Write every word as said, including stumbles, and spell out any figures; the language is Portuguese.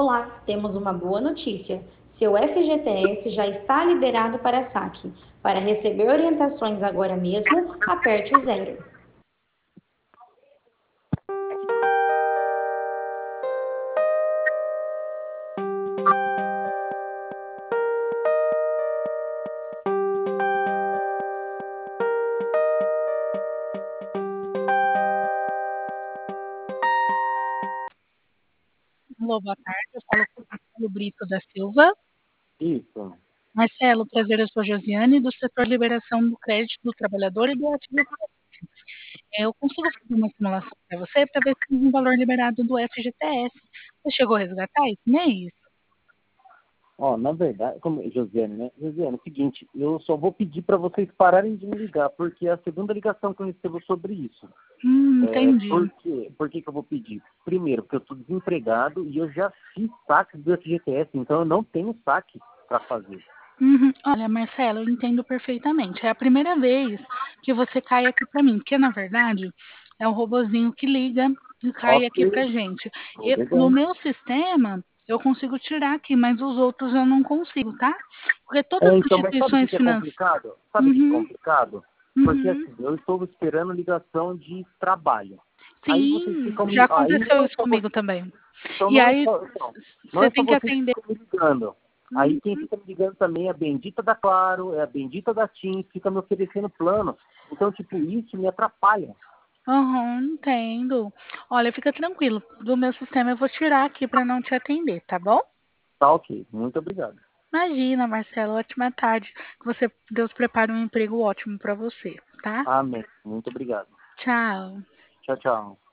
Olá, temos uma boa notícia. Seu F G T S já está liberado para saque. Para receber orientações agora mesmo, aperte o zero. Alô, boa tarde. Eu falo com o Marcelo Brito da Silva. Isso. Marcelo, prazer, eu sou Josiane, do setor Liberação do Crédito do Trabalhador e do F G T S. Eu consigo fazer uma simulação para você para ver se tem um valor liberado do F G T S. Você chegou a resgatar isso? Nem isso. Ó, na verdade, como Josiane, né? Josiane, é o seguinte, eu só vou pedir para vocês pararem de me ligar, porque é a segunda ligação que eu recebo sobre isso. Hum, É, entendi. por quê? Por que que eu vou pedir? Primeiro, porque eu estou desempregado e eu já fiz saque do F G T S, então eu não tenho saque para fazer. Uhum. Olha, Marcelo, eu entendo perfeitamente. É a primeira vez que você cai aqui para mim, porque na verdade é o robozinho que liga e cai aqui Ok, pra gente. tudo Eu, no bem. meu sistema, eu consigo tirar aqui, mas os outros eu não consigo, tá? Porque todas É, as então, mas sabe o que instituições que é financeiras. complicado? Sabe o que que é Uhum, complicado? Porque uhum. assim, eu estou esperando ligação de trabalho. Aí vocês Sim, ficam já me. Aí aconteceu não isso só comigo vocês. também. Então E não é aí só. Não, não você é só tem que vocês que atender. ficam me ligando. Aí quem Uhum. fica me ligando também é a bendita da Claro, é a bendita da TIM, fica me oferecendo plano. Então, tipo, isso me atrapalha. Aham, entendo. Olha, fica tranquilo. Do meu sistema eu vou tirar aqui para não te atender, tá bom? Tá ok. Muito obrigado. Imagina, Marcelo, ótima tarde. Que você, Deus prepare um emprego ótimo para você, tá? Amém. Muito obrigado. Tchau. Tchau, tchau.